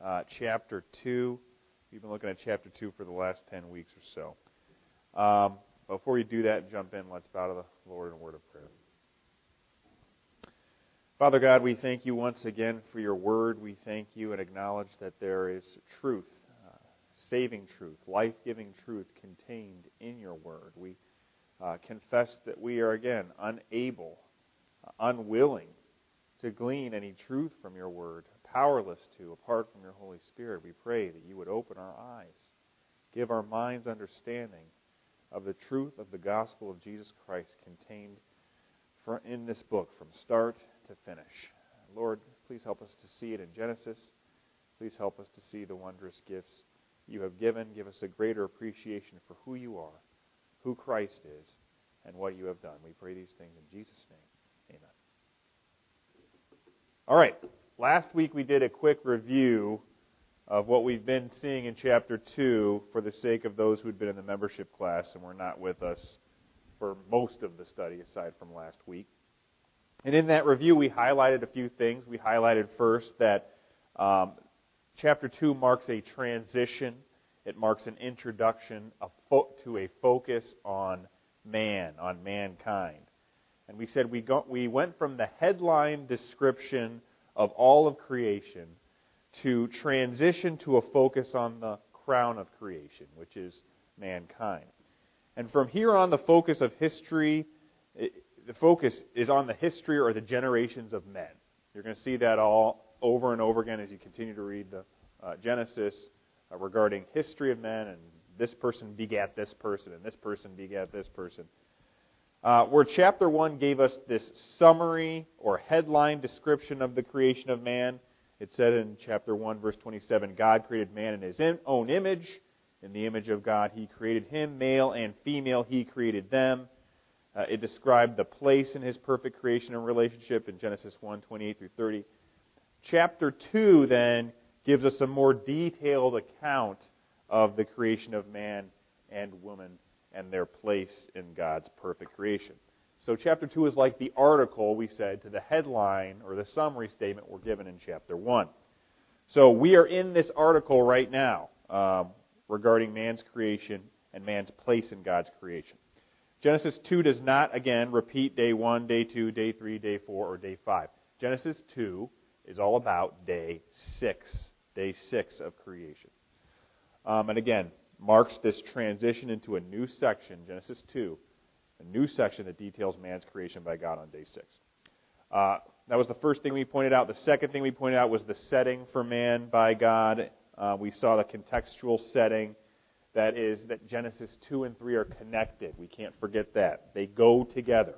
chapter 2. We've been looking at chapter 2 for the last 10 weeks or so. Before we do that and jump in, let's bow to the Lord in a word of prayer. Father God, we thank you once again for your word. We thank you and acknowledge that there is truth, saving truth, life-giving truth contained in your word. We confess that we are, again, unable, unwilling to glean any truth from your word, powerless to, apart from your Holy Spirit. We pray that you would open our eyes, give our minds understanding of the truth of the gospel of Jesus Christ contained in this book from start to finish. Lord, please help us to see it in Genesis. Please help us to see the wondrous gifts you have given. Give us a greater appreciation for who you are, who Christ is, and what you have done. We pray these things in Jesus' name. Amen. All right. Last week we did a quick review of what we've been seeing in chapter 2 for the sake of those who had been in the membership class and were not with us for most of the study aside from last week. And in that review we highlighted a few things. We highlighted first that chapter 2 marks a transition. It marks an introduction to a focus on man, on mankind. And we said we went from the headline description of all of creation to transition to a focus on the crown of creation, which is mankind. And from here on, the focus of history, the focus is on the history or the generations of men. You're going to see that all over and over again as you continue to read the Genesis regarding history of men, and this person begat this person, and this person begat this person. Where chapter 1 gave us this summary or headline description of the creation of man, it said in chapter 1, verse 27, God created man in his own image. In the image of God, he created him. Male and female, he created them. It described the place in his perfect creation and relationship in Genesis 1, 28 through 30. Chapter 2 then gives us a more detailed account of the creation of man and woman and their place in God's perfect creation. So chapter 2 is like the article, we said, to the headline or the summary statement we're given in chapter 1. So we are in this article right now regarding man's creation and man's place in God's creation. Genesis 2 does not, again, repeat day 1, day 2, day 3, day 4, or day 5. Genesis 2 is all about day 6 of creation. And again, marks this transition into a new section, Genesis 2, a new section that details man's creation by God on day 6. That was the first thing we pointed out. The second thing we pointed out was the setting for man by God. We saw the contextual setting. That is that Genesis 2 and 3 are connected. We can't forget that. They go together.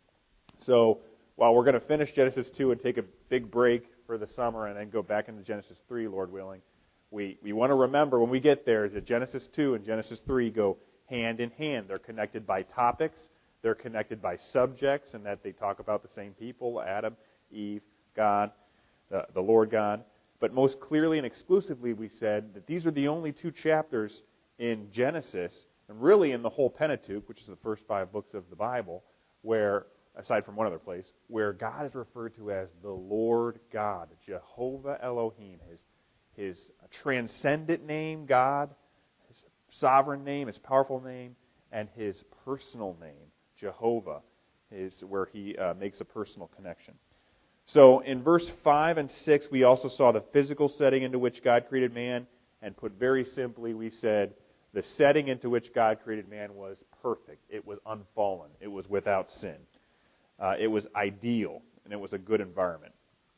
So while we're going to finish Genesis 2 and take a big break for the summer and then go back into Genesis 3, Lord willing, we want to remember when we get there that Genesis 2 and Genesis 3 go hand in hand. They're connected by topics. They're connected by subjects, and that they talk about the same people, Adam, Eve, God, the Lord God. But most clearly and exclusively, we said that these are the only 2 chapters in Genesis, and really in the whole Pentateuch, which is the first 5 books of the Bible, where, aside from one other place, where God is referred to as the Lord God, Jehovah Elohim, his transcendent name, God, his sovereign name, his powerful name, and his personal name, Jehovah, is where he makes a personal connection. So in verse 5 and 6, we also saw the physical setting into which God created man, and put very simply, we said, the setting into which God created man was perfect. It was unfallen. It was without sin. It was ideal, and it was a good environment.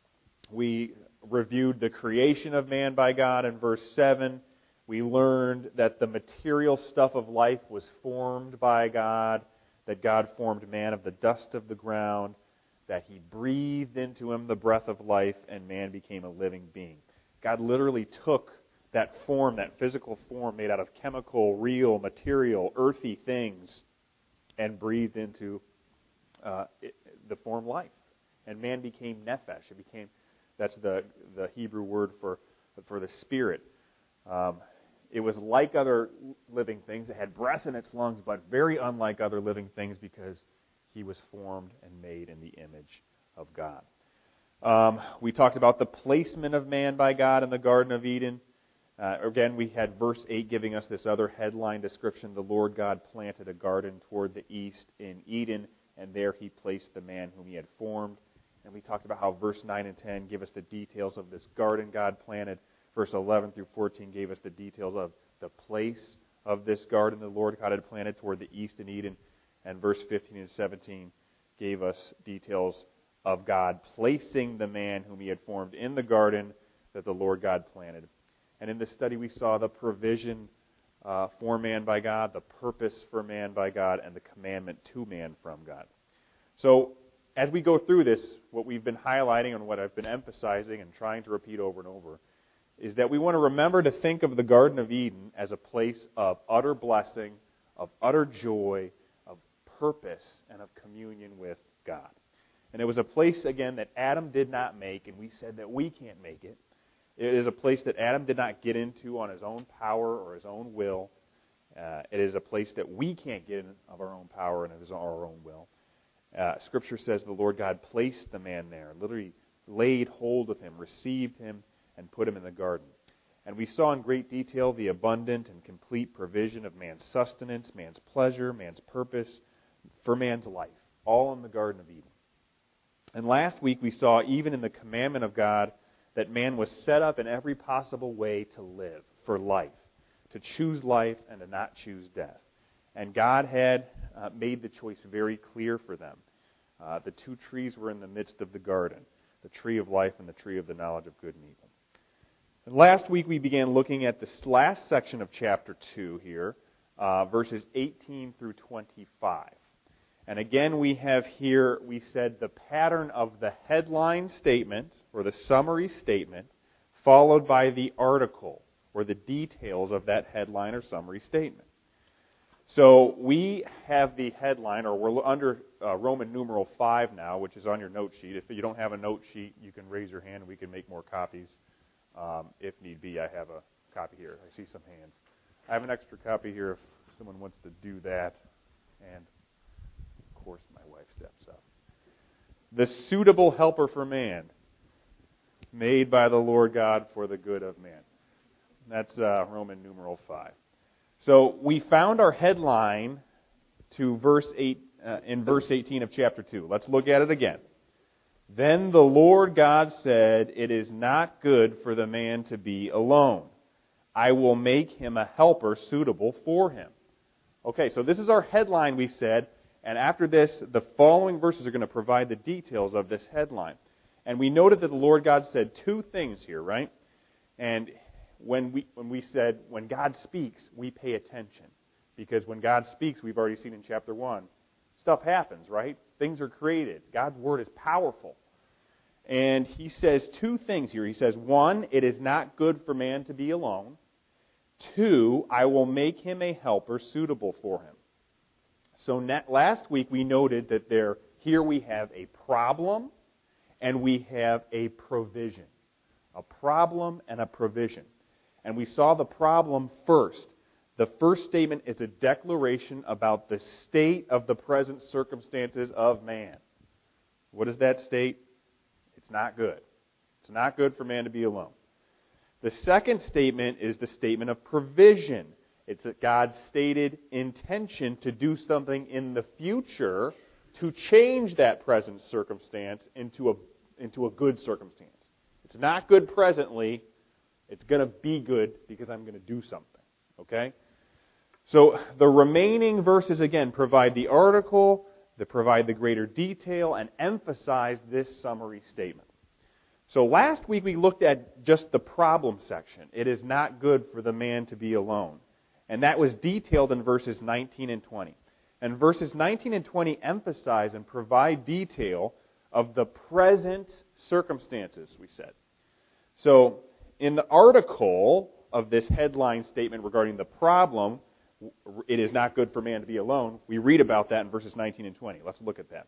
We reviewed the creation of man by God in verse 7. We learned that the material stuff of life was formed by God, that God formed man of the dust of the ground, that he breathed into him the breath of life, and man became a living being. God literally took that form, that physical form made out of chemical, real, material, earthy things, and breathed into the form life. And man became nephesh. That's the Hebrew word for the spirit. It was like other living things. It had breath in its lungs, but very unlike other living things because he was formed and made in the image of God. We talked about the placement of man by God in the Garden of Eden. Again, we had verse 8 giving us this other headline description. The Lord God planted a garden toward the east in Eden, and there He placed the man whom He had formed. And we talked about how verse 9 and 10 give us the details of this garden God planted. Verse 11 through 14 gave us the details of the place of this garden the Lord God had planted toward the east in Eden. And verse 15 and 17 gave us details of God placing the man whom He had formed in the garden that the Lord God planted. And in this study we saw the provision for man by God, the purpose for man by God, and the commandment to man from God. So as we go through this, what we've been highlighting and what I've been emphasizing and trying to repeat over and over is that we want to remember to think of the Garden of Eden as a place of utter blessing, of utter joy, of purpose, and of communion with God. And it was a place, again, that Adam did not make, and we said that we can't make it. It is a place that Adam did not get into on his own power or his own will. It is a place that we can't get in of our own power and of our own will. Scripture says the Lord God placed the man there, literally laid hold of him, received him, and put him in the garden. And we saw in great detail the abundant and complete provision of man's sustenance, man's pleasure, man's purpose, for man's life, all in the Garden of Eden. And last week we saw, even in the commandment of God, that man was set up in every possible way to live, for life, to choose life and to not choose death. And God had made the choice very clear for them. The two trees were in the midst of the garden, the tree of life and the tree of the knowledge of good and evil. And last week we began looking at this last section of chapter 2 here, verses 18 through 25. And again we have here, we said, the pattern of the headline statement, or the summary statement, followed by the article, or the details of that headline or summary statement. So we have the headline, or we're under Roman numeral 5 now, which is on your note sheet. If you don't have a note sheet, you can raise your hand and we can make more copies. If need be, I have a copy here. I see some hands. I have an extra copy here if someone wants to do that. And, of course, my wife steps up. The suitable helper for man, made by the Lord God for the good of man. That's Roman numeral 5. So we found our headline to verse 8 in verse 18 of chapter 2. Let's look at it again. Then the Lord God said, "It is not good for the man to be alone. I will make him a helper suitable for him." Okay, so this is our headline, we said, and after this, the following verses are going to provide the details of this headline. And we noted that the Lord God said two things here, right? And when we said, when God speaks, we pay attention. Because when God speaks, we've already seen in chapter 1, stuff happens, right? Things are created. God's Word is powerful. And He says two things here. He says, 1, it is not good for man to be alone. 2, I will make him a helper suitable for him. So last week we noted that here we have a problem and we have a provision. A problem and a provision. And we saw the problem first. The first statement is a declaration about the state of the present circumstances of man. What is that state? It's not good. It's not good for man to be alone. The second statement is the statement of provision. It's God's stated intention to do something in the future to change that present circumstance into a good circumstance. It's not good presently. It's going to be good because I'm going to do something. Okay? So the remaining verses, again, provide the article, they provide the greater detail, and emphasize this summary statement. So last week we looked at just the problem section. It is not good for the man to be alone. And that was detailed in verses 19 and 20. And verses 19 and 20 emphasize and provide detail of the present circumstances, we said. So in the article of this headline statement regarding the problem, it is not good for man to be alone, we read about that in verses 19 and 20. Let's look at that.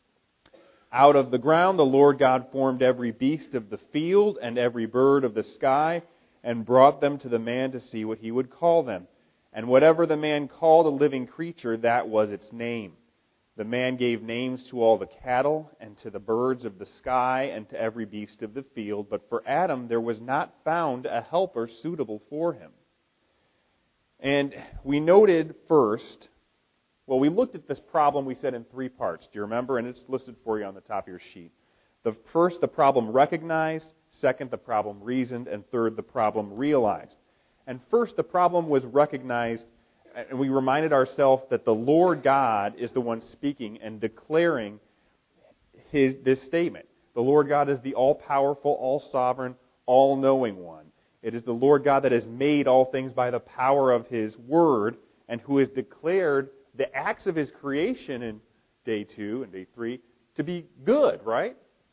Out of the ground the Lord God formed every beast of the field and every bird of the sky and brought them to the man to see what he would call them. And whatever the man called a living creature, that was its name. The man gave names to all the cattle, and to the birds of the sky, and to every beast of the field. But for Adam there was not found a helper suitable for him. And we noted first, well, we looked at this problem, we said, in 3 parts. Do you remember? And it's listed for you on the top of your sheet. The first, the problem recognized. Second, the problem reasoned. And third, the problem realized. And first, the problem was recognized, and we reminded ourselves that the Lord God is the one speaking and declaring this statement. The Lord God is the all-powerful, all-sovereign, all-knowing one. It is the Lord God that has made all things by the power of His Word, and who has declared the acts of His creation in day 2 and day 3 to be good, right?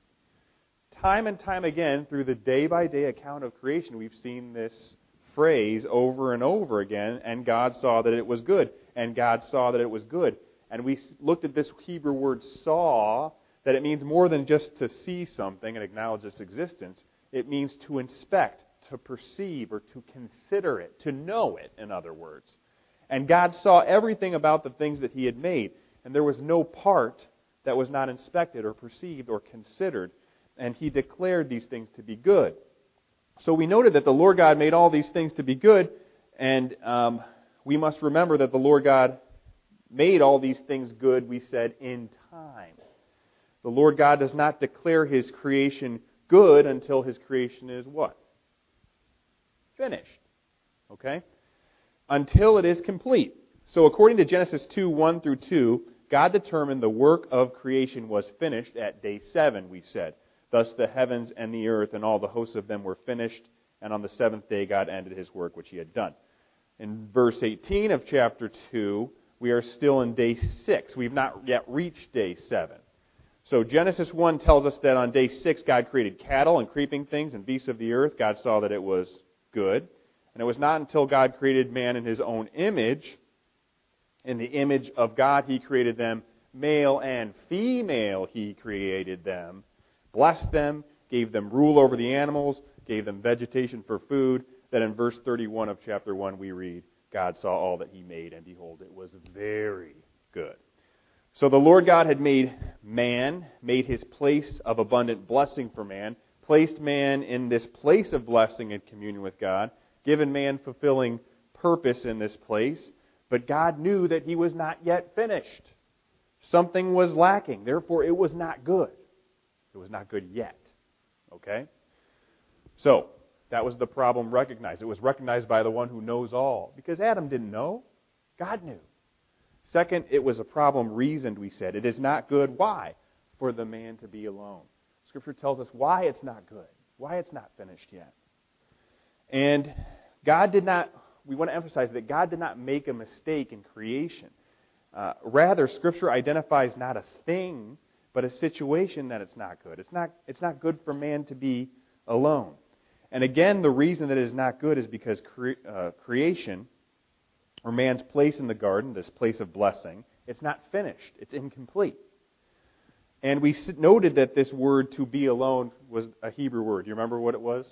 Time and time again, through the day-by-day account of creation, we've seen this phrase over and over again, and God saw that it was good, and God saw that it was good. And we looked at this Hebrew word saw, that it means more than just to see something and acknowledge its existence. It means to inspect, to perceive, or to consider it, to know it, in other words. And God saw everything about the things that He had made, and there was no part that was not inspected or perceived or considered, and He declared these things to be good. So we noted that the Lord God made all these things to be good, and we must remember that the Lord God made all these things good, we said, in time. The Lord God does not declare His creation good until His creation is what? Finished. Okay? Until it is complete. So according to Genesis 2:1 through 2, God determined the work of creation was finished at day 7, we said. Thus the heavens and the earth and all the hosts of them were finished, and on the 7th day God ended His work which He had done. In verse 18 of chapter 2, we are still in day 6. We've not yet reached day 7. So Genesis 1 tells us that on day 6 God created cattle and creeping things and beasts of the earth. God saw that it was good. And it was not until God created man in His own image, in the image of God He created them, male and female He created them, blessed them, gave them rule over the animals, gave them vegetation for food, that in verse 31 of chapter 1 we read, God saw all that He made, and behold, it was very good. So the Lord God had made man, made His place of abundant blessing for man, placed man in this place of blessing and communion with God, given man fulfilling purpose in this place, but God knew that He was not yet finished. Something was lacking, therefore it was not good. It was not good yet. Okay? So, that was the problem recognized. It was recognized by the one who knows all. Because Adam didn't know. God knew. Second, it was a problem reasoned, we said. It is not good. Why? For the man to be alone. Scripture tells us why it's not good. Why it's not finished yet. And God did not, we want to emphasize that God did not make a mistake in creation. Rather, Scripture identifies not a thing, but a situation that it's not good. It's not good for man to be alone. And again, the reason that it is not good is because creation, or man's place in the garden, this place of blessing, it's not finished. It's incomplete. And we noted that this word to be alone was a Hebrew word. Do you remember what it was?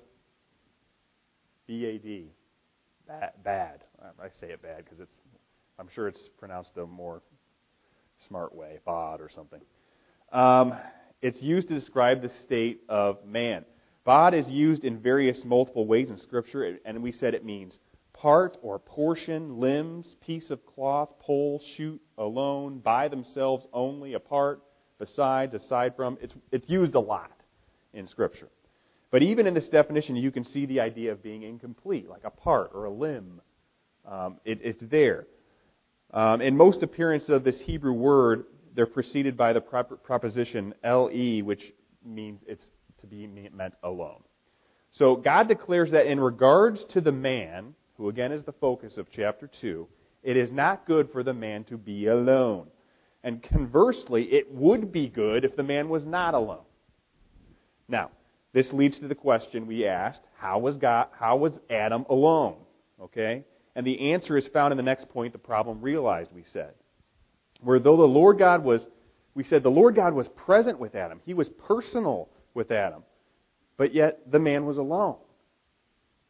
B-A-D. Bad. I say it bad because I'm sure it's pronounced a more smart way, bod or something. It's used to describe the state of man. Bod is used in various multiple ways in Scripture, and we said it means part or portion, limbs, piece of cloth, pole, shoot, alone, by themselves, only, apart, besides, aside from. It's used a lot in Scripture. But even in this definition, you can see the idea of being incomplete, like a part or a limb. It's there. In most appearances of this Hebrew word, they're preceded by the preposition le, which means it's to be meant alone. So God declares that in regards to the man, who again is the focus of chapter 2, it is not good for the man to be alone. And conversely, it would be good if the man was not alone. Now, this leads to the question we asked, how was Adam alone? Okay? And the answer is found in the next point, the problem realized, we said. Where though the Lord God was present with Adam. He was personal with Adam. But yet the man was alone.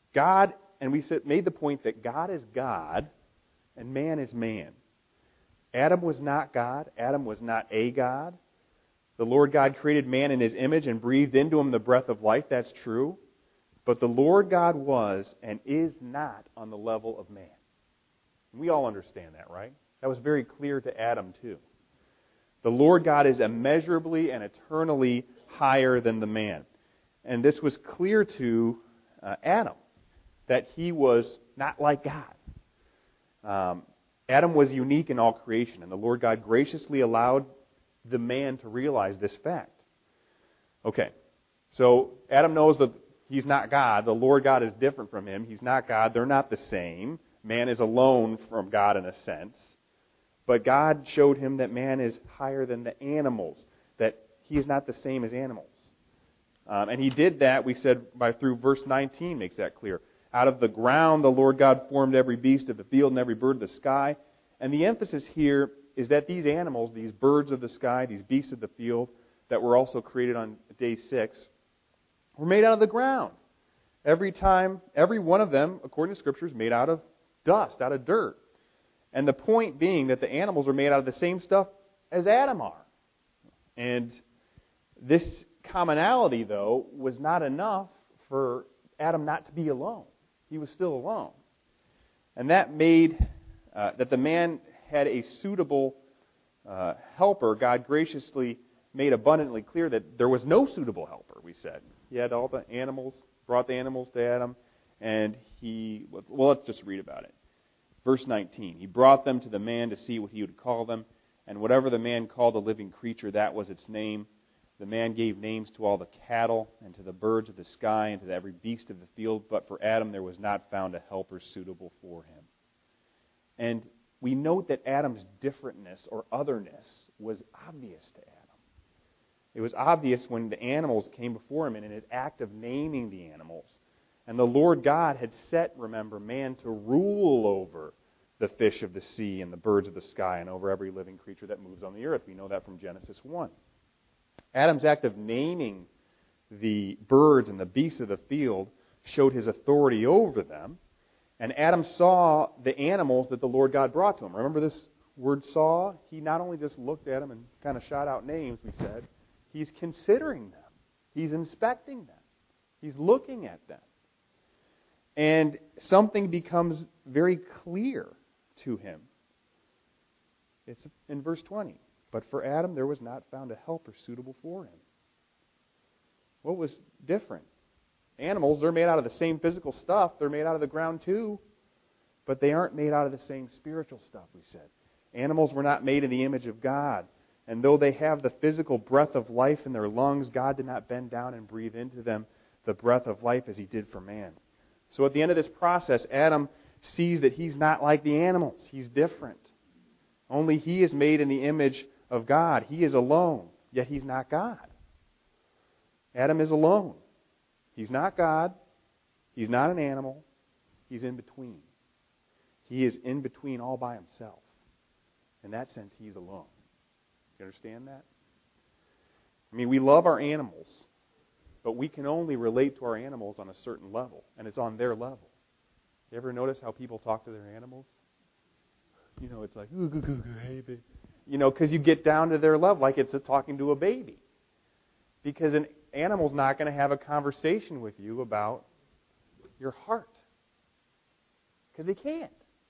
And we made the point that God is God and man is man. Adam was not God. Adam was not a God. The Lord God created man in His image and breathed into him the breath of life. That's true. But the Lord God was and is not on the level of man. We all understand that, right? That was very clear to Adam too. The Lord God is immeasurably and eternally higher than the man. And this was clear to Adam, that he was not like God. Adam was unique in all creation, and the Lord God graciously allowed the man to realize this fact. Okay, so Adam knows that he's not God. The Lord God is different from him. He's not God. They're not the same. Man is alone from God in a sense. But God showed him that man is higher than the animals, that he is not the same as animals. And He did that, we said, through verse 19 makes that clear. Out of the ground the Lord God formed every beast of the field and every bird of the sky. And the emphasis here is that these animals, these birds of the sky, these beasts of the field, that were also created on day 6, were made out of the ground. Every one of them, according to Scripture, is made out of dust, out of dirt. And the point being that the animals are made out of the same stuff as Adam are. And this commonality, though, was not enough for Adam not to be alone. He was still alone. And that made that the man had a suitable helper. God graciously made abundantly clear that there was no suitable helper, we said. He had all the animals, brought the animals to Adam, and let's just read about it. Verse 19, He brought them to the man to see what he would call them, and whatever the man called a living creature, that was its name. The man gave names to all the cattle, and to the birds of the sky, and to every beast of the field, but for Adam there was not found a helper suitable for him. And we note that Adam's differentness or otherness was obvious to Adam. It was obvious when the animals came before him and in his act of naming the animals. And the Lord God had set, remember, man to rule over the fish of the sea and the birds of the sky and over every living creature that moves on the earth. We know that from Genesis 1. Adam's act of naming the birds and the beasts of the field showed his authority over them. And Adam saw the animals that the Lord God brought to him. Remember this word saw? He not only just looked at them and kind of shot out names, we said. He's considering them. He's inspecting them. He's looking at them. And something becomes very clear to him. It's in verse 20. But for Adam there was not found a helper suitable for him. What was different? Animals, they're made out of the same physical stuff. They're made out of the ground too. But they aren't made out of the same spiritual stuff, we said. Animals were not made in the image of God. And though they have the physical breath of life in their lungs, God did not bend down and breathe into them the breath of life as He did for man. So at the end of this process, Adam sees that he's not like the animals. He's different. Only he is made in the image of God. He is alone, yet he's not God. Adam is alone. He's not God. He's not an animal. He's in between. He is in between all by himself. In that sense, he's alone. You understand that? I mean, we love our animals, but we can only relate to our animals on a certain level, and it's on their level. You ever notice how people talk to their animals? You know, it's like, hey, baby. You know, because you get down to their level, like it's talking to a baby. Because an animal's not going to have a conversation with you about your heart. Because they can't.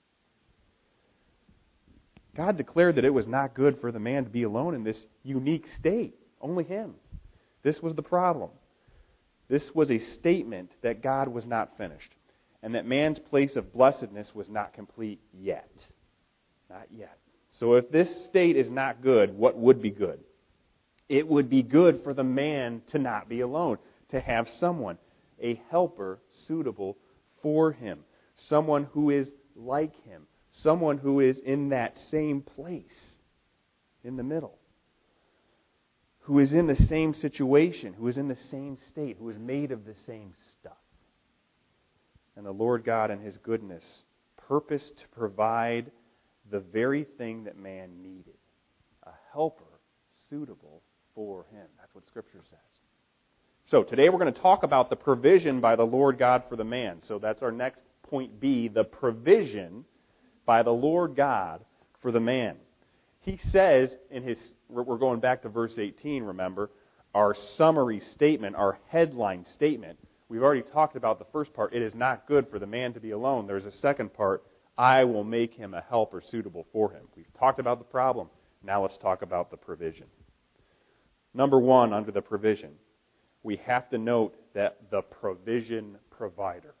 God declared that it was not good for the man to be alone in this unique state. Only him. This was the problem. This was a statement that God was not finished. And that man's place of blessedness was not complete yet. Not yet. So if this state is not good, what would be good? It would be good for the man to not be alone, to have someone, a helper suitable for him, someone who is like him, someone who is in that same place, in the middle, who is in the same situation, who is in the same state, who is made of the same stuff. And the Lord God in His goodness purposed to provide the very thing that man needed, a helper suitable for him. That's what Scripture says. So today we're going to talk about the provision by the Lord God for the man. So that's our next point B, the provision by the Lord God for the man. He says we're going back to verse 18, remember, our summary statement, our headline statement. We've already talked about the first part. It is not good for the man to be alone. There's a second part. I will make him a helper suitable for him. We've talked about the problem. Now let's talk about the provision. Number one, under the provision, we have to note that the provision provider,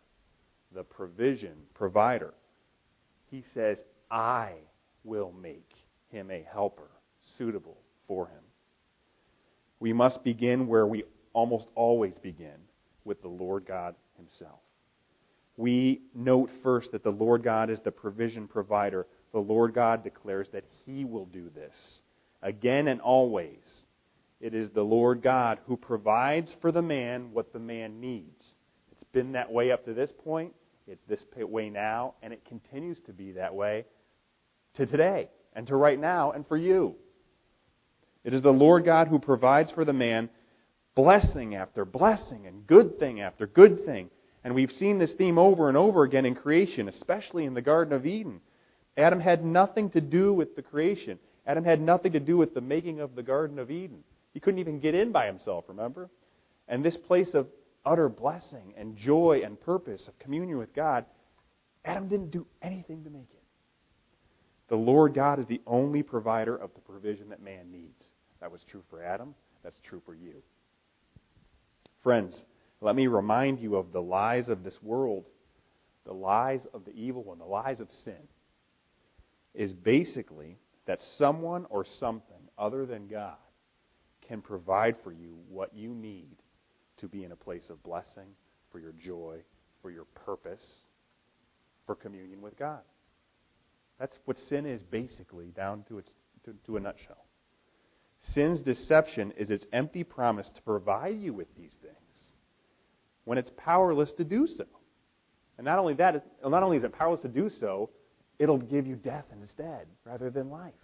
he says, I will make him a helper suitable for him. We must begin where we almost always begin, with the Lord God himself. We note first that the Lord God is the provision provider. The Lord God declares that he will do this. Again and always, it is the Lord God who provides for the man what the man needs. It's been that way up to this point. It's this way now, and it continues to be that way to today and to right now and for you. It is the Lord God who provides for the man blessing after blessing and good thing after good thing. And we've seen this theme over and over again in creation, especially in the Garden of Eden. Adam had nothing to do with the creation. Adam had nothing to do with the making of the Garden of Eden. He couldn't even get in by himself, remember? And this place of utter blessing and joy and purpose of communion with God, Adam didn't do anything to make it. The Lord God is the only provider of the provision that man needs. That was true for Adam. That's true for you. Friends, let me remind you of the lies of this world, the lies of the evil one, the lies of sin, is basically that someone or something other than God can provide for you what you need to be in a place of blessing, for your joy, for your purpose, for communion with God. That's what sin is basically, down to a nutshell. Sin's deception is its empty promise to provide you with these things when it's powerless to do so. And not only is it powerless to do so, it'll give you death instead rather than life.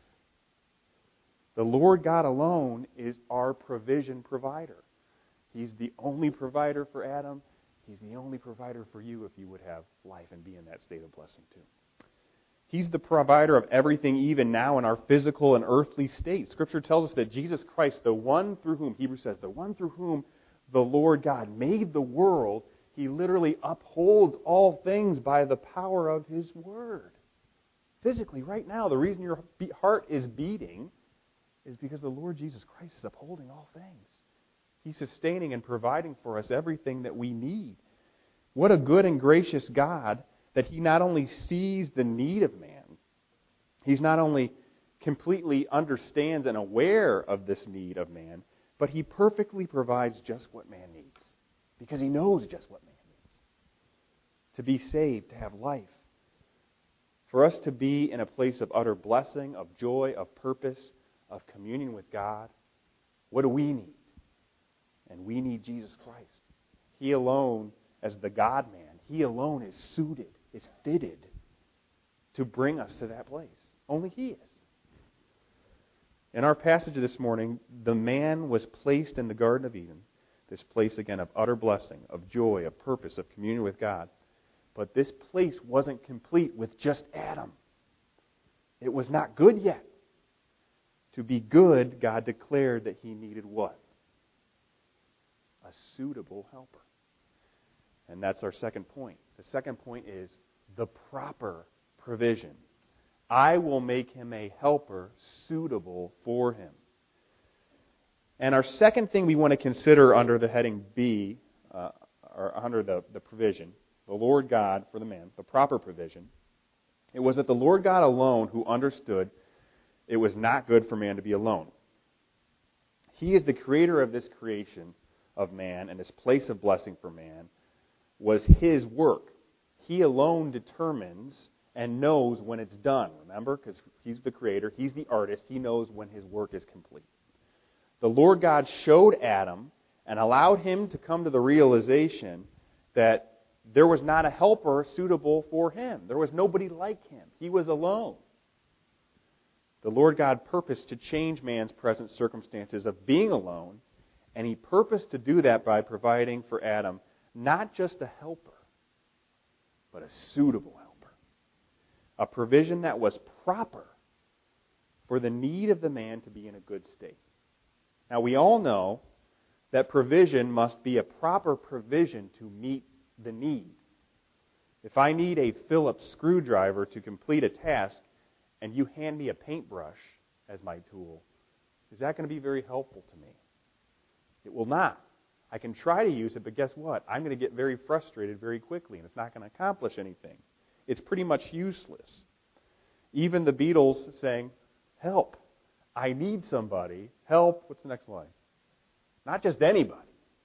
The Lord God alone is our provision provider. He's the only provider for Adam. He's the only provider for you if you would have life and be in that state of blessing too. He's the provider of everything even now in our physical and earthly state. Scripture tells us that Jesus Christ, the one through whom, Hebrews says, the one through whom the Lord God made the world, he literally upholds all things by the power of his word. Physically, right now, the reason your heart is beating is because the Lord Jesus Christ is upholding all things. He's sustaining and providing for us everything that we need. What a good and gracious God that he not only sees the need of man, he's not only completely understands and aware of this need of man, but he perfectly provides just what man needs. Because he knows just what man needs. To be saved, to have life. For us to be in a place of utter blessing, of joy, of purpose, of communion with God, what do we need? And we need Jesus Christ. He alone, as the God-man, he alone is suited, is fitted to bring us to that place. Only he is. In our passage this morning, the man was placed in the Garden of Eden, this place again of utter blessing, of joy, of purpose, of communion with God. But this place wasn't complete with just Adam. It was not good yet. To be good, God declared that he needed what? A suitable helper. And that's our second point. The second point is the proper provision. I will make him a helper suitable for him. And our second thing we want to consider under the heading B, or under the provision, the Lord God for the man, the proper provision, it was that the Lord God alone who understood it was not good for man to be alone. He is the creator of this creation of man, and this place of blessing for man was his work. He alone determines and knows when it's done. Remember? Because he's the creator, he's the artist, he knows when his work is complete. The Lord God showed Adam and allowed him to come to the realization that there was not a helper suitable for him. There was nobody like him. He was alone. The Lord God purposed to change man's present circumstances of being alone, and he purposed to do that by providing for Adam not just a helper, but a suitable helper. A provision that was proper for the need of the man to be in a good state. Now, we all know that provision must be a proper provision to meet the need. If I need a Phillips screwdriver to complete a task, and you hand me a paintbrush as my tool, is that going to be very helpful to me? It will not. I can try to use it, but guess what? I'm going to get very frustrated very quickly, and it's not going to accomplish anything. It's pretty much useless. Even the Beatles saying, help, I need somebody, help. What's the next line? Not just anybody.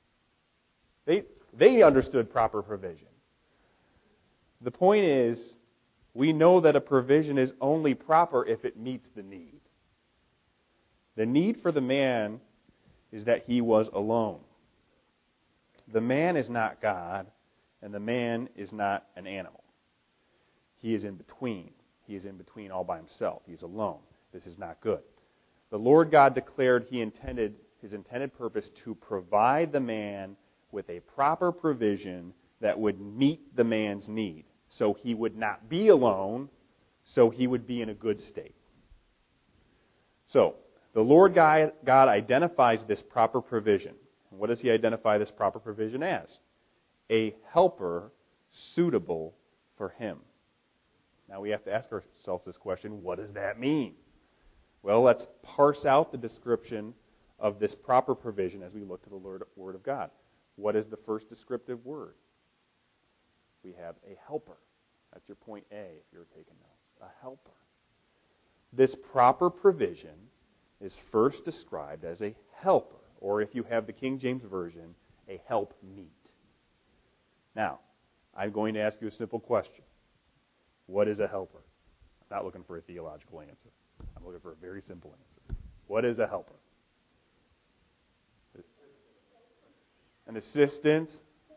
They understood proper provision. The point is, we know that a provision is only proper if it meets the need. The need for the man is that he was alone. The man is not God, and the man is not an animal. He is in between. He is in between all by himself. He's alone. This is not good. The Lord God declared his intended purpose to provide the man with a proper provision that would meet the man's need. So he would not be alone, so he would be in a good state. So, the Lord God identifies this proper provision. What does he identify this proper provision as? A helper suitable for him. Now we have to ask ourselves this question, what does that mean? Well, let's parse out the description of this proper provision as we look to the Word of God. What is the first descriptive word? We have a helper. That's your point A if you're taking notes. A helper. This proper provision is first described as a helper, or if you have the King James Version, a helpmeet. Now, I'm going to ask you a simple question. What is a helper? I'm not looking for a theological answer. I'm looking for a very simple answer. What is a helper? An assistant.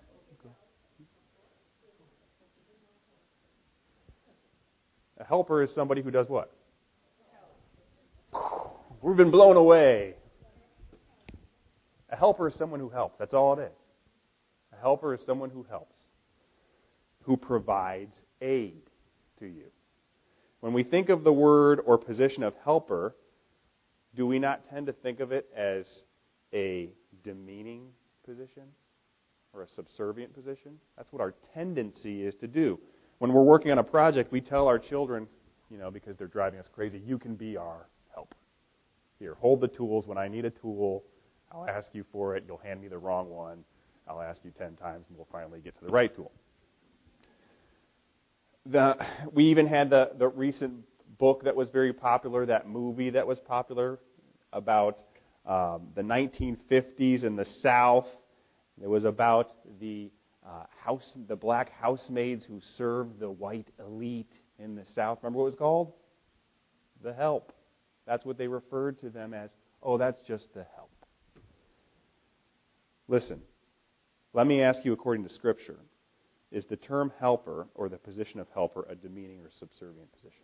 A helper is somebody who does what? We've been blown away. A helper is someone who helps. That's all it is. A helper is someone who helps, who provides aid to you. When we think of the word or position of helper, do we not tend to think of it as a demeaning position or a subservient position? That's what our tendency is to do. When we're working on a project, we tell our children, because they're driving us crazy, you can be our helper. Here, hold the tools. When I need a tool, I'll ask you for it. You'll hand me the wrong one. I'll ask you 10 times, and we'll finally get to the right tool. We even had the recent book that was very popular, that movie that was popular about the 1950s in the South. It was about the black housemaids who served the white elite in the South. Remember what it was called? The Help. That's what they referred to them as. Oh, that's just the help. Listen, let me ask you according to Scripture, is the term helper or the position of helper a demeaning or subservient position?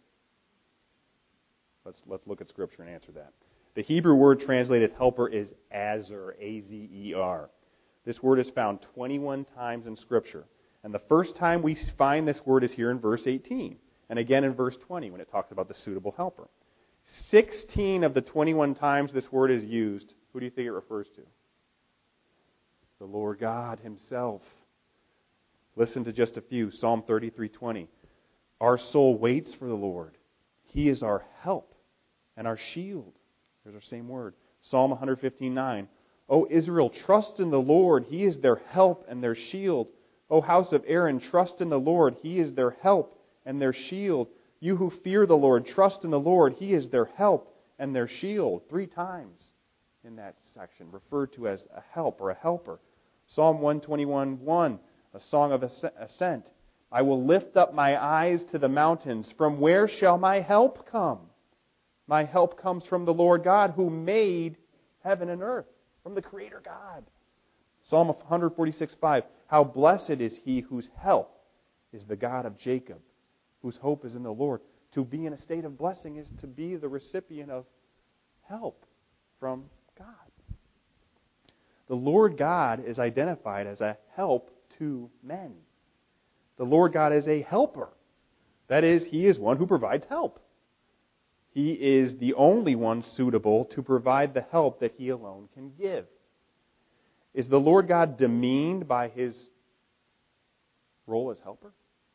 Let's look at Scripture and answer that. The Hebrew word translated helper is azer, A-Z-E-R. This word is found 21 times in Scripture. And the first time we find this word is here in verse 18. And again in verse 20 when it talks about the suitable helper. 16 of the 21 times this word is used, who do you think it refers to? The Lord God Himself. Listen to just a few. Psalm 33:20. Our soul waits for the Lord. He is our help and our shield. There's our same word. Psalm 115:9. O Israel, trust in the Lord. He is their help and their shield. O house of Aaron, trust in the Lord. He is their help and their shield. You who fear the Lord, trust in the Lord. He is their help and their shield. 3 times in that section, referred to as a help or a helper. Psalm 121:1, a song of ascent. I will lift up my eyes to the mountains. From where shall my help come? My help comes from the Lord God who made heaven and earth, from the Creator God. Psalm 146:5, how blessed is he whose help is the God of Jacob, whose hope is in the Lord. To be in a state of blessing is to be the recipient of help from God. The Lord God is identified as a help to men. The Lord God is a helper. That is, He is one who provides help. He is the only one suitable to provide the help that He alone can give. Is the Lord God demeaned by His role as helper?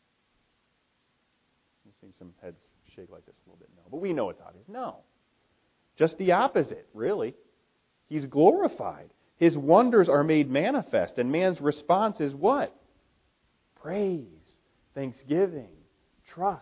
I'm seeing some heads shake like this a little bit. No, but we know it's obvious. No. Just the opposite, really. He's glorified. His wonders are made manifest, and man's response is what? Praise, thanksgiving, trust.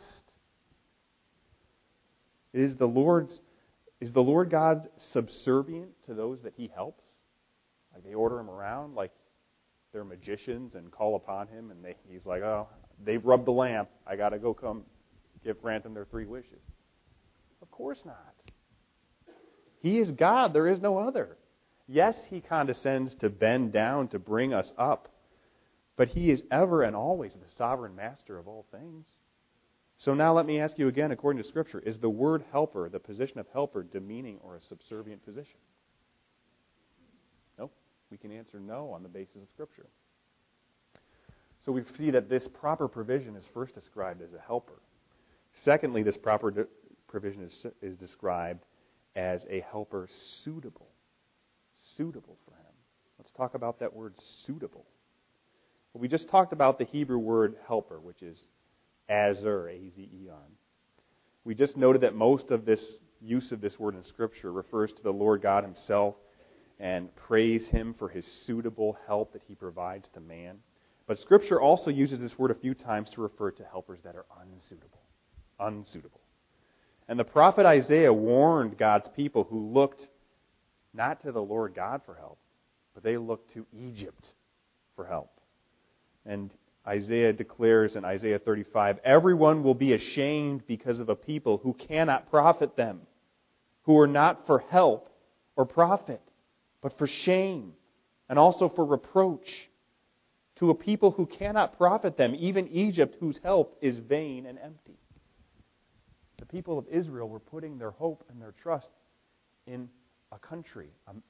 Is the Lord God subservient to those that He helps? Like they order Him around like they're magicians and call upon Him, and He's like, oh, they've rubbed the lamp. I got to go grant them their 3 wishes. Of course not. He is God. There is no other. Yes, He condescends to bend down to bring us up, but He is ever and always the sovereign master of all things. So now let me ask you again, according to Scripture, is the word helper, the position of helper, demeaning or a subservient position? No. We can answer no on the basis of Scripture. So we see that this proper provision is first described as a helper. Secondly, this proper provision is described as a helper suitable for Him. Let's talk about that word suitable. Well, we just talked about the Hebrew word helper, which is azer, A-Z-E-R. We just noted that most of this use of this word in Scripture refers to the Lord God Himself and praise Him for His suitable help that He provides to man. But Scripture also uses this word a few times to refer to helpers that are unsuitable. And the prophet Isaiah warned God's people who looked not to the Lord God for help, but they looked to Egypt for help. And Isaiah declares in Isaiah 35, everyone will be ashamed because of a people who cannot profit them, who are not for help or profit, but for shame and also for reproach. To a people who cannot profit them, even Egypt, whose help is vain and empty. The people of Israel were putting their hope and their trust in a country,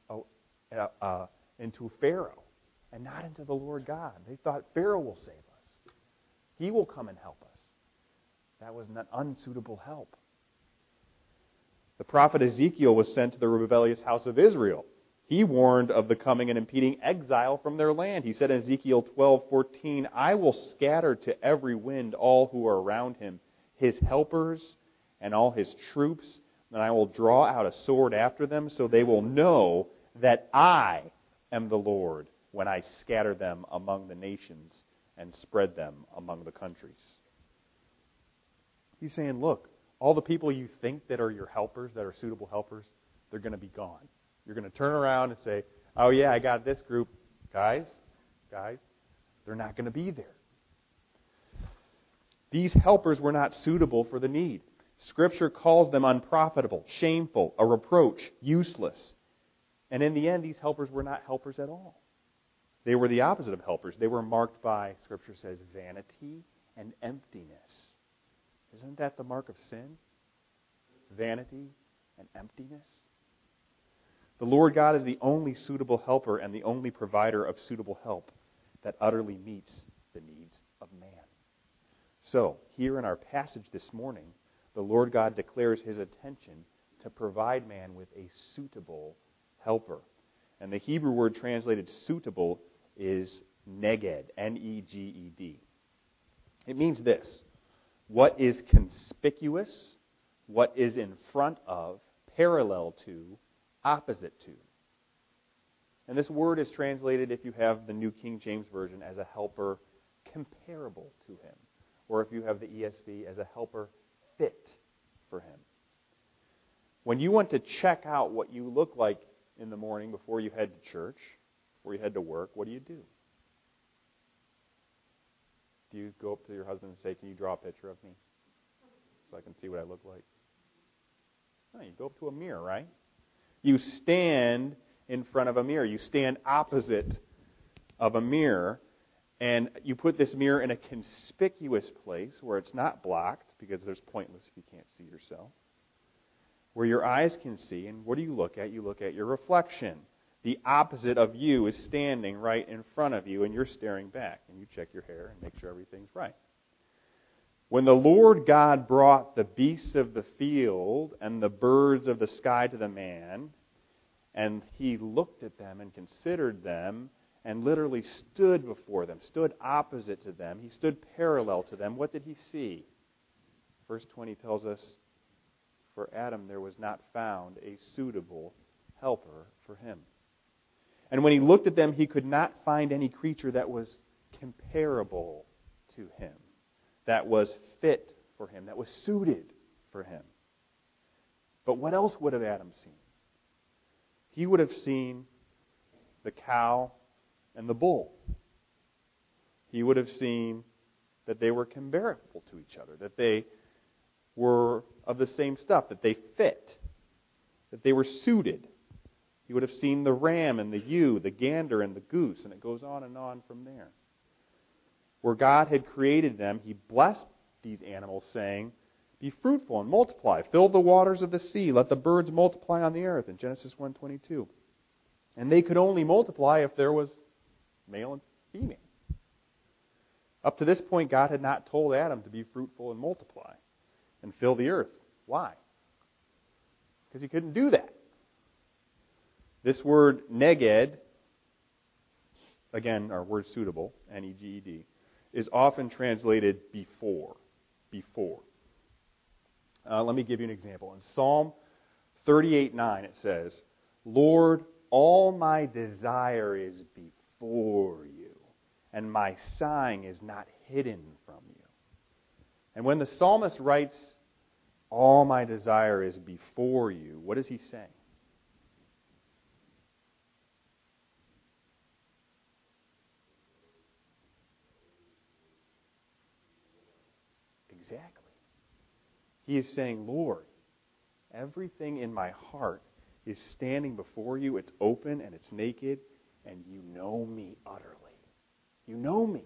into Pharaoh, and not into the Lord God. They thought Pharaoh will save us. He will come and help us. That was an unsuitable help. The prophet Ezekiel was sent to the rebellious house of Israel. He warned of the coming and impending exile from their land. He said in Ezekiel 12:14, I will scatter to every wind all who are around him, his helpers and all his troops, and I will draw out a sword after them, so they will know that I am the Lord when I scatter them among the nations and spread them among the countries. He's saying, look, all the people you think that are your helpers, that are suitable helpers, they're going to be gone. You're going to turn around and say, oh yeah, I got this group. Guys, they're not going to be there. These helpers were not suitable for the need. Scripture calls them unprofitable, shameful, a reproach, useless. And in the end, these helpers were not helpers at all. They were the opposite of helpers. They were marked by, Scripture says, vanity and emptiness. Isn't that the mark of sin? Vanity and emptiness. The Lord God is the only suitable helper and the only provider of suitable help that utterly meets the needs of man. So, here in our passage this morning, the Lord God declares His intention to provide man with a suitable helper. And the Hebrew word translated suitable is neged, N-E-G-E-D. It means this: what is conspicuous, what is in front of, parallel to, opposite to. And this word is translated, if you have the New King James Version, as a helper comparable to him. Or if you have the ESV, as a helper fit for him. When you want to check out what you look like in the morning before you head to church, before you head to work, what do? Do you go up to your husband and say, can you draw a picture of me so I can see what I look like? No, you go up to a mirror, right? You stand in front of a mirror. You stand opposite of a mirror, and you put this mirror in a conspicuous place where it's not blocked, because there's pointless if you can't see yourself, where your eyes can see. And what do you look at? You look at your reflection. The opposite of you is standing right in front of you, and you're staring back, and you check your hair and make sure everything's right. When the Lord God brought the beasts of the field and the birds of the sky to the man, and he looked at them and considered them and literally stood before them, stood opposite to them, he stood parallel to them, what did he see? Verse 20 tells us, for Adam there was not found a suitable helper for him. And when he looked at them, he could not find any creature that was comparable to him, that was fit for him, that was suited for him. But what else would have Adam seen? He would have seen the cow and the bull. He would have seen that they were comparable to each other, that they were of the same stuff, that they fit, that they were suited. He would have seen the ram and the ewe, the gander and the goose, and it goes on from there. Where God had created them, He blessed these animals, saying, be fruitful and multiply, fill the waters of the sea, let the birds multiply on the earth, in Genesis 1:22. And they could only multiply if there was male and female. Up to this point, God had not told Adam to be fruitful and multiply and fill the earth. Why? Because he couldn't do that. This word neged, again, our word suitable, N-E-G-E-D, is often translated before. Before. Let me give you an example. In Psalm 38:9 it says, Lord, all my desire is before you, and my sighing is not hidden from you. And when the psalmist writes, all my desire is before you, what is he saying? Exactly. He is saying, Lord, everything in my heart is standing before you. It's open and it's naked, and you know me utterly. You know me.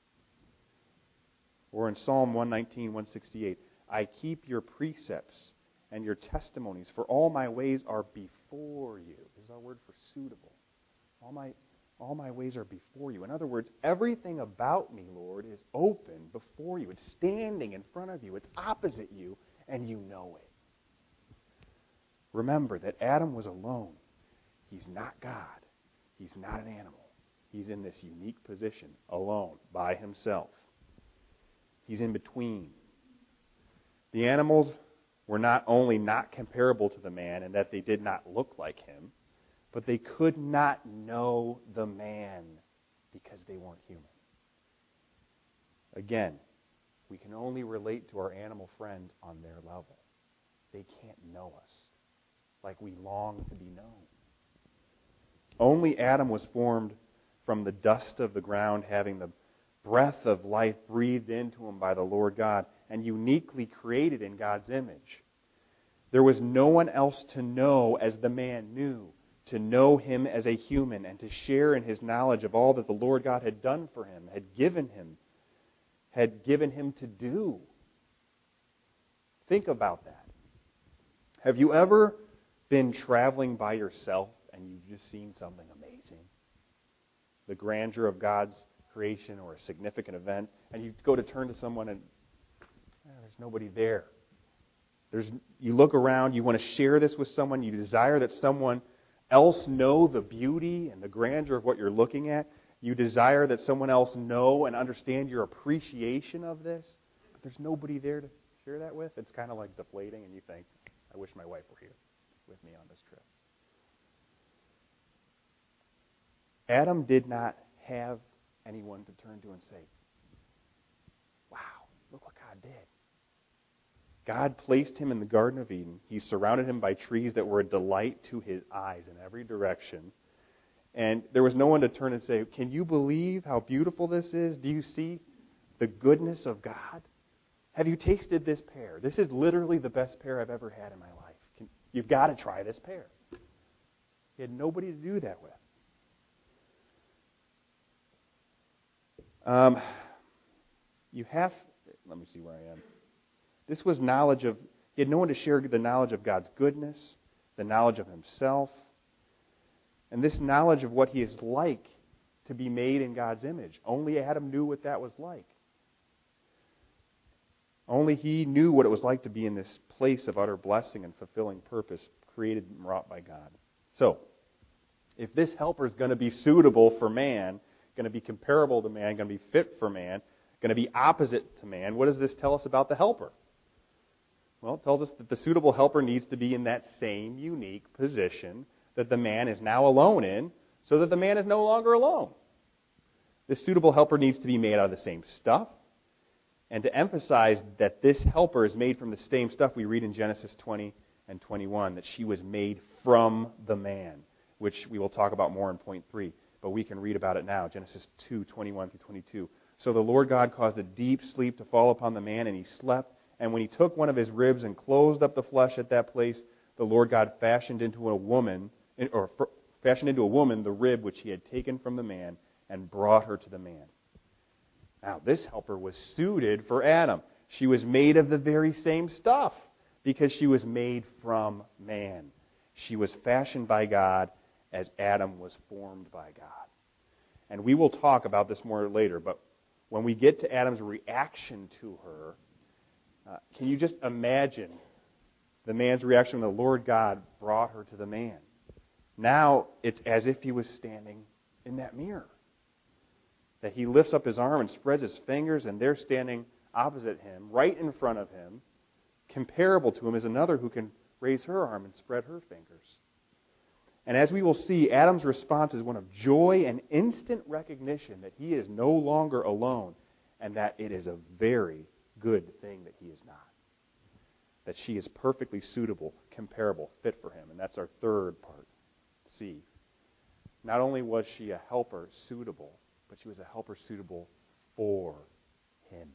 Or in Psalm 119, 168, I keep your precepts and your testimonies, for all my ways are before you. This is our word for suitable. All my ways are before you. In other words, everything about me, Lord, is open before you. It's standing in front of you. It's opposite you, and you know it. Remember that Adam was alone. He's not God. He's not an animal. He's in this unique position, alone, by himself. He's in between. The animals were not only not comparable to the man in that they did not look like him, but they could not know the man because they weren't human. Again, we can only relate to our animal friends on their level. They can't know us like we long to be known. Only Adam was formed from the dust of the ground, having the breath of life breathed into him by the Lord God, and uniquely created in God's image. There was no one else to know as the man knew, to know him as a human, and to share in his knowledge of all that the Lord God had done for him, had given him to do. Think about that. Have you ever been traveling by yourself and you've just seen something amazing? The grandeur of God's creation or a significant event, and you go to turn to someone and there's nobody there. You look around, you want to share this with someone, you desire that someone else know the beauty and the grandeur of what you're looking at. You desire that someone else know and understand your appreciation of this, but there's nobody there to share that with. It's kind of like deflating, and you think, I wish my wife were here with me on this trip. Adam did not have anyone to turn to and say, wow, look what God did. God placed him in the Garden of Eden. He surrounded him by trees that were a delight to his eyes in every direction. And there was no one to turn and say, can you believe how beautiful this is? Do you see the goodness of God? Have you tasted this pear? This is literally the best pear I've ever had in my life. You've got to try this pear. He had nobody to do that with. Let me see where I am. This was he had no one to share the knowledge of God's goodness, the knowledge of himself, and this knowledge of what he is like to be made in God's image. Only Adam knew what that was like. Only he knew what it was like to be in this place of utter blessing and fulfilling purpose created and wrought by God. So, if this helper is going to be suitable for man, going to be comparable to man, going to be fit for man, going to be opposite to man, what does this tell us about the helper? Well, it tells us that the suitable helper needs to be in that same unique position that the man is now alone in, so that the man is no longer alone. This suitable helper needs to be made out of the same stuff. And to emphasize that this helper is made from the same stuff, we read in Genesis 20 and 21 that she was made from the man, which we will talk about more in point 3. But we can read about it now, Genesis 2, 21 through 22. So the Lord God caused a deep sleep to fall upon the man, and he slept. And when he took one of his ribs and closed up the flesh at that place, the Lord God fashioned into a woman the rib which he had taken from the man and brought her to the man. Now, this helper was suited for Adam. She was made of the very same stuff because she was made from man. She was fashioned by God as Adam was formed by God. And we will talk about this more later, but when we get to Adam's reaction to her, can you just imagine the man's reaction when the Lord God brought her to the man? Now it's as if he was standing in that mirror. That he lifts up his arm and spreads his fingers, and they're standing opposite him, right in front of him. Comparable to him is another who can raise her arm and spread her fingers. And as we will see, Adam's response is one of joy and instant recognition that he is no longer alone, and that it is a very good thing that he is not. That she is perfectly suitable, comparable, fit for him. And that's our third part. C. Not only was she a helper suitable, but she was a helper suitable for him.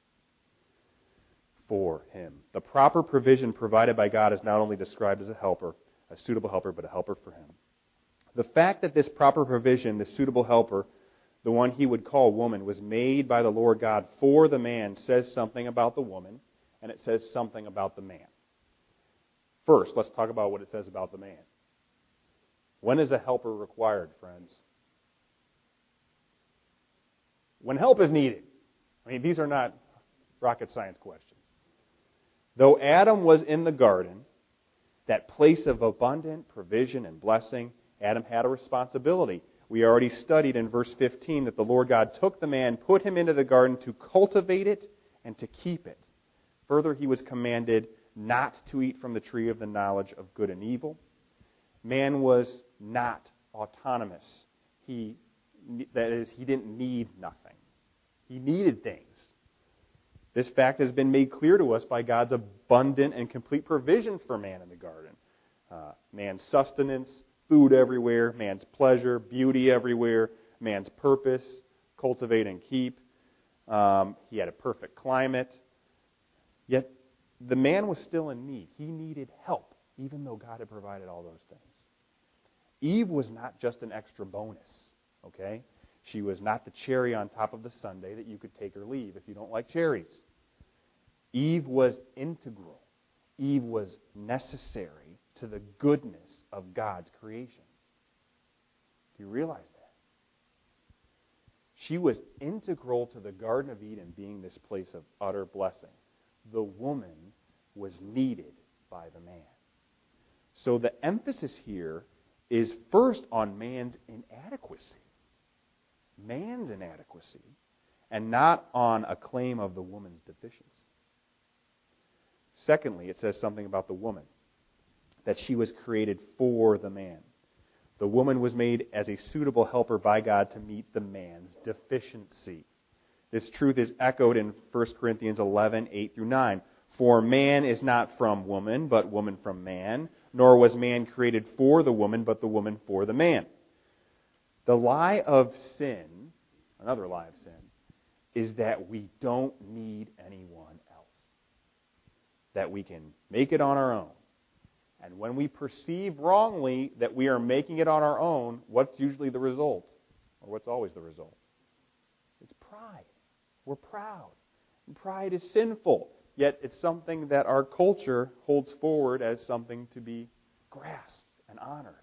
For him. The proper provision provided by God is not only described as a helper, a suitable helper, but a helper for him. The fact that this proper provision, this suitable helper, the one he would call woman, was made by the Lord God for the man says something about the woman, and it says something about the man. First, let's talk about what it says about the man. When is a helper required, friends? When help is needed. I mean, these are not rocket science questions. Though Adam was in the garden, that place of abundant provision and blessing, Adam had a responsibility. We already studied in verse 15 that the Lord God took the man, put him into the garden to cultivate it and to keep it. Further, he was commanded not to eat from the tree of the knowledge of good and evil. Man was not autonomous. That is, he didn't need nothing. He needed things. This fact has been made clear to us by God's abundant and complete provision for man in the garden. Man's sustenance, food everywhere, man's pleasure, beauty everywhere, man's purpose, cultivate and keep. He had a perfect climate. Yet the man was still in need. He needed help, even though God had provided all those things. Eve was not just an extra bonus, okay? She was not the cherry on top of the sundae that you could take or leave if you don't like cherries. Eve was integral. Eve was necessary to the goodness of God's creation. Do you realize that? She was integral to the Garden of Eden being this place of utter blessing. The woman was needed by the man. So the emphasis here is first on man's inadequacy. Man's inadequacy, and not on a claim of the woman's deficiency. Secondly, it says something about the woman, that she was created for the man. The woman was made as a suitable helper by God to meet the man's deficiency. This truth is echoed in 1 Corinthians 11, 8 through 9. For man is not from woman, but woman from man, nor was man created for the woman, but the woman for the man. The lie of sin, another lie of sin, is that we don't need anyone else. That we can make it on our own. And when we perceive wrongly that we are making it on our own, what's usually the result? Or what's always the result? It's pride. We're proud. And pride is sinful. Yet it's something that our culture holds forward as something to be grasped and honored.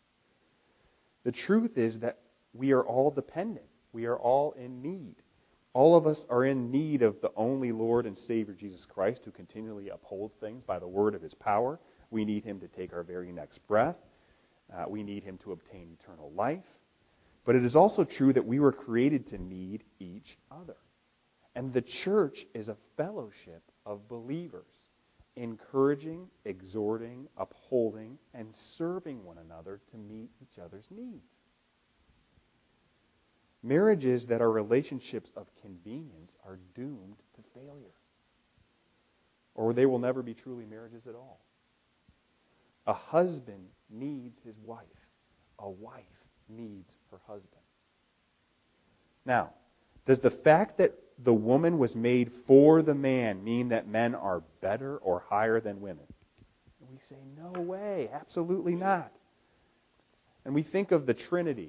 The truth is that we are all dependent. We are all in need. All of us are in need of the only Lord and Savior, Jesus Christ, who continually upholds things by the word of his power. We need him to take our very next breath. We need him to obtain eternal life. But it is also true that we were created to need each other. And the church is a fellowship of believers, encouraging, exhorting, upholding, and serving one another to meet each other's needs. Marriages that are relationships of convenience are doomed to failure, or they will never be truly marriages at all. A husband needs his wife. A wife needs her husband. Now, does the fact that the woman was made for the man mean that men are better or higher than women? We say, no way, absolutely not. And we think of the Trinity,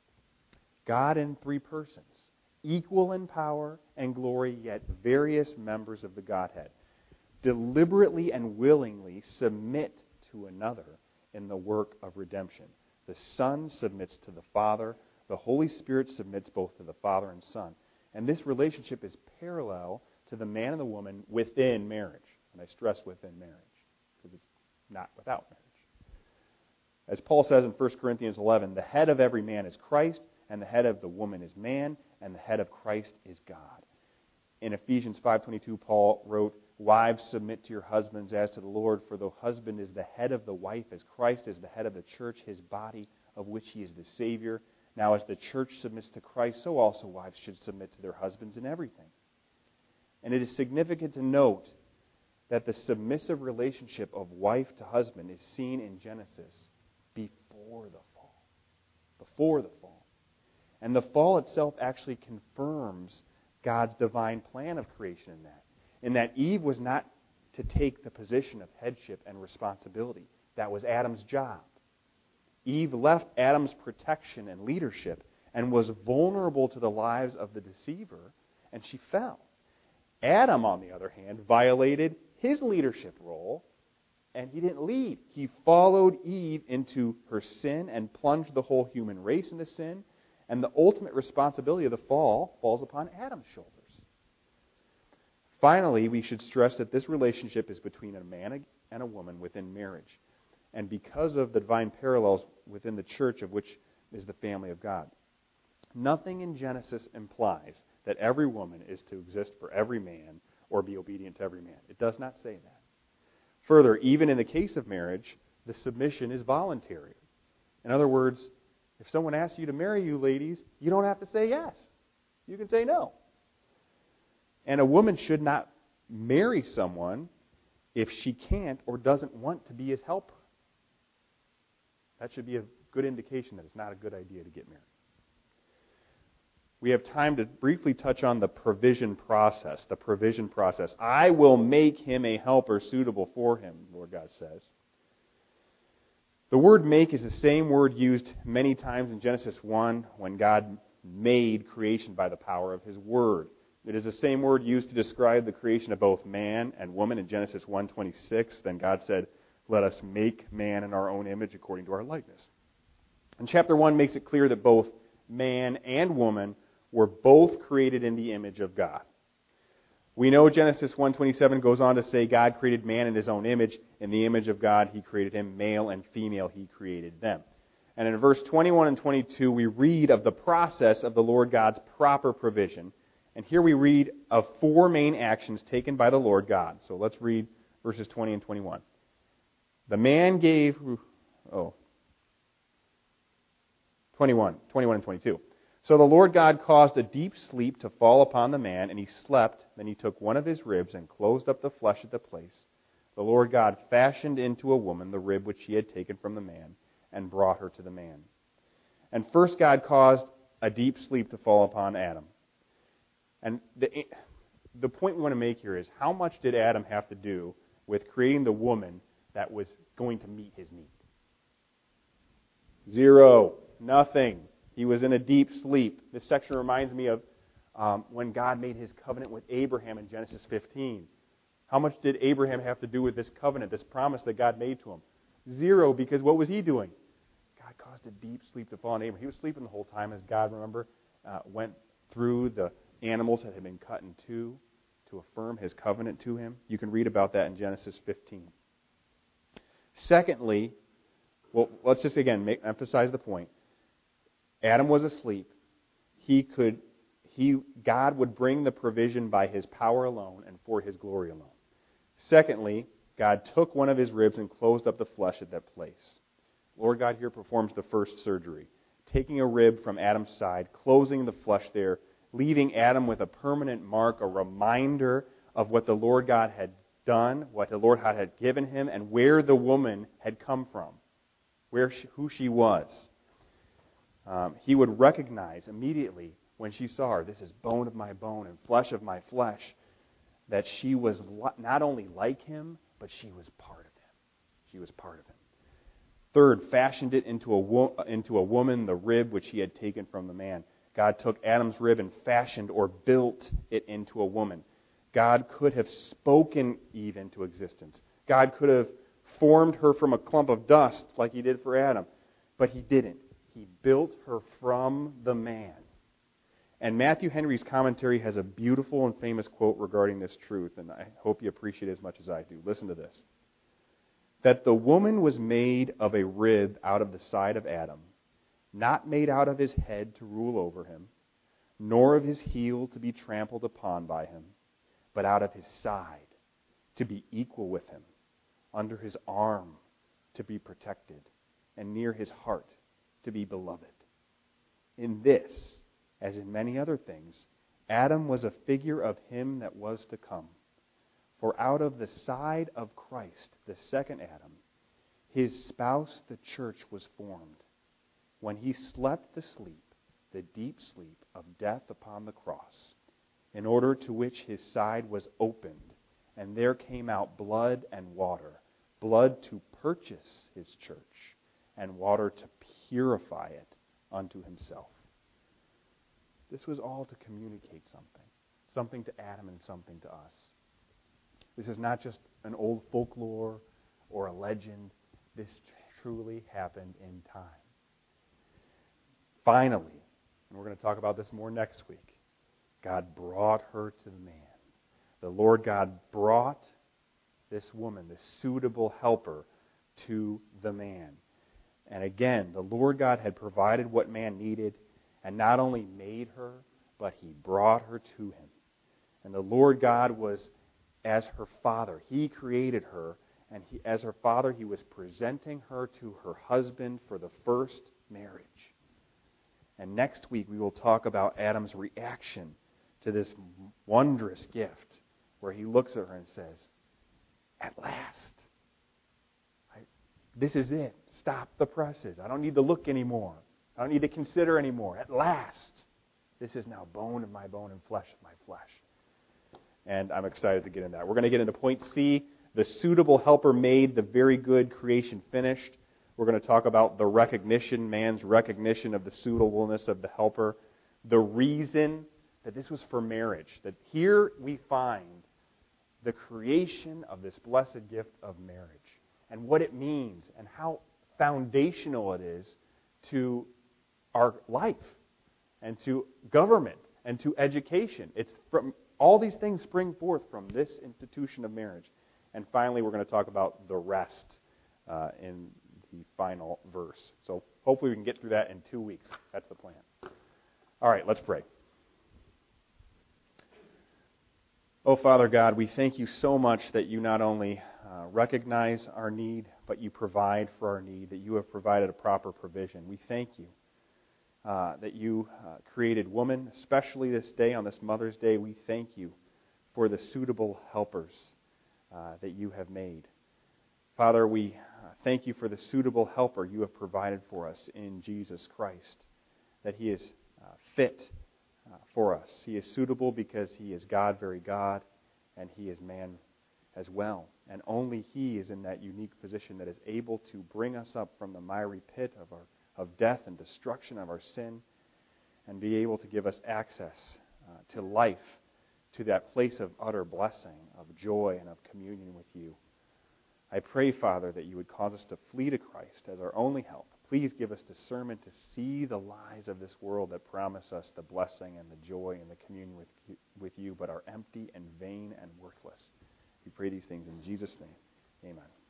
God in three persons, equal in power and glory, yet various members of the Godhead, deliberately and willingly submit to another in the work of redemption. The Son submits to the Father. The Holy Spirit submits both to the Father and Son. And this relationship is parallel to the man and the woman within marriage. And I stress within marriage, because it's not without marriage. As Paul says in 1 Corinthians 11, the head of every man is Christ, and the head of the woman is man, and the head of Christ is God. In Ephesians 5:22, Paul wrote, wives, submit to your husbands as to the Lord, for the husband is the head of the wife, as Christ is the head of the church, his body, of which he is the Savior. Now, as the church submits to Christ, so also wives should submit to their husbands in everything. And it is significant to note that the submissive relationship of wife to husband is seen in Genesis before the fall. Before the fall. And the fall itself actually confirms God's divine plan of creation in that Eve was not to take the position of headship and responsibility. That was Adam's job. Eve left Adam's protection and leadership and was vulnerable to the lies of the deceiver, and she fell. Adam, on the other hand, violated his leadership role, and he didn't lead. He followed Eve into her sin and plunged the whole human race into sin, and the ultimate responsibility of the fall falls upon Adam's shoulders. Finally, we should stress that this relationship is between a man and a woman within marriage. And because of the divine parallels within the church, of which is the family of God. Nothing in Genesis implies that every woman is to exist for every man or be obedient to every man. It does not say that. Further, even in the case of marriage, the submission is voluntary. In other words, if someone asks you to marry you, ladies, you don't have to say yes. You can say no. And a woman should not marry someone if she can't or doesn't want to be his helper. That should be a good indication that it's not a good idea to get married. We have time to briefly touch on the provision process. The provision process. I will make him a helper suitable for him, Lord God says. The word make is the same word used many times in Genesis 1 when God made creation by the power of his word. It is the same word used to describe the creation of both man and woman in Genesis 1:26. Then God said, let us make man in our own image according to our likeness. And chapter 1 makes it clear that both man and woman were both created in the image of God. We know Genesis 1:27 goes on to say God created man in his own image. In the image of God he created him, male and female he created them. And in verse 21 and 22 we read of the process of the Lord God's proper provision. And here we read of four main actions taken by the Lord God. So let's read verses 20 and 21. The man gave, 21 and 22. So the Lord God caused a deep sleep to fall upon the man, and he slept. Then he took one of his ribs and closed up the flesh at the place. The Lord God fashioned into a woman the rib which he had taken from the man and brought her to the man. And first God caused a deep sleep to fall upon Adam. And the point we want to make here is, how much did Adam have to do with creating the woman that was going to meet his need? Zero. Nothing. He was in a deep sleep. This section reminds me of when God made his covenant with Abraham in Genesis 15. How much did Abraham have to do with this covenant, this promise that God made to him? Zero, because what was he doing? God caused a deep sleep to fall on Abraham. He was sleeping the whole time as God, remember, went through the animals that had been cut in two to affirm his covenant to him. You can read about that in Genesis 15. Secondly, well, let's just again emphasize the point. Adam was asleep. God would bring the provision by his power alone and for his glory alone. Secondly, God took one of his ribs and closed up the flesh at that place. Lord God here performs the first surgery, taking a rib from Adam's side, closing the flesh there, leaving Adam with a permanent mark, a reminder of what the Lord God had done, what the Lord God had given him, and where the woman had come from, who she was. He would recognize immediately when she saw her, this is bone of my bone and flesh of my flesh, that she was not only like him, but she was part of him. She was part of him. Third, fashioned it into a woman, the rib which he had taken from the man. God took Adam's rib and fashioned or built it into a woman. God could have spoken Eve into existence. God could have formed her from a clump of dust like he did for Adam. But he didn't. He built her from the man. And Matthew Henry's commentary has a beautiful and famous quote regarding this truth, and I hope you appreciate it as much as I do. Listen to this. That the woman was made of a rib out of the side of Adam, not made out of his head to rule over him, nor of his heel to be trampled upon by him, but out of his side to be equal with him, under his arm to be protected, and near his heart to be beloved. In this, as in many other things, Adam was a figure of him that was to come. For out of the side of Christ, the second Adam, his spouse, the church, was formed, when he slept the sleep, the deep sleep of death upon the cross, in order to which his side was opened, and there came out blood and water, blood to purchase his church, and water to purify it unto himself. This was all to communicate something to Adam and something to us. This is not just an old folklore or a legend. This truly happened in time. Finally, and we're going to talk about this more next week, God brought her to the man. The Lord God brought this woman, this suitable helper, to the man. And again, the Lord God had provided what man needed, and not only made her, but he brought her to him. And the Lord God was as her father. He created her, and as her father, he was presenting her to her husband for the first marriage. And next week, we will talk about Adam's reaction to this wondrous gift, where he looks at her and says, "At last, this is it. Stop the presses. I don't need to look anymore. I don't need to consider anymore. At last, this is now bone of my bone and flesh of my flesh." And I'm excited to get into that. We're going to get into point C, the suitable helper made, the very good creation finished. We're going to talk about the recognition, man's recognition of the suitableness of the helper, the reason that this was for marriage, that here we find the creation of this blessed gift of marriage, and what it means, and how foundational it is to our life, and to government, and to education. It's from all these things spring forth from this institution of marriage. And finally, we're going to talk about the rest in the final verse. So hopefully we can get through that in 2 weeks. That's the plan. All right, let's pray. Oh, Father God, we thank you so much that you not only recognize our need, but you provide for our need, that you have provided a proper provision. We thank you that you created woman, especially this day, on this Mother's Day. We thank you for the suitable helpers that you have made. Father, we thank you for the suitable helper you have provided for us in Jesus Christ, that he is fit for us. He is suitable because he is God, very God, and he is man as well. And only he is in that unique position that is able to bring us up from the miry pit of death and destruction of our sin, and be able to give us access to life, to that place of utter blessing, of joy, and of communion with you. I pray, Father, that you would cause us to flee to Christ as our only help, Please give us discernment to see the lies of this world that promise us the blessing and the joy and the communion with you, but are empty and vain and worthless. We pray these things in Jesus' name. Amen.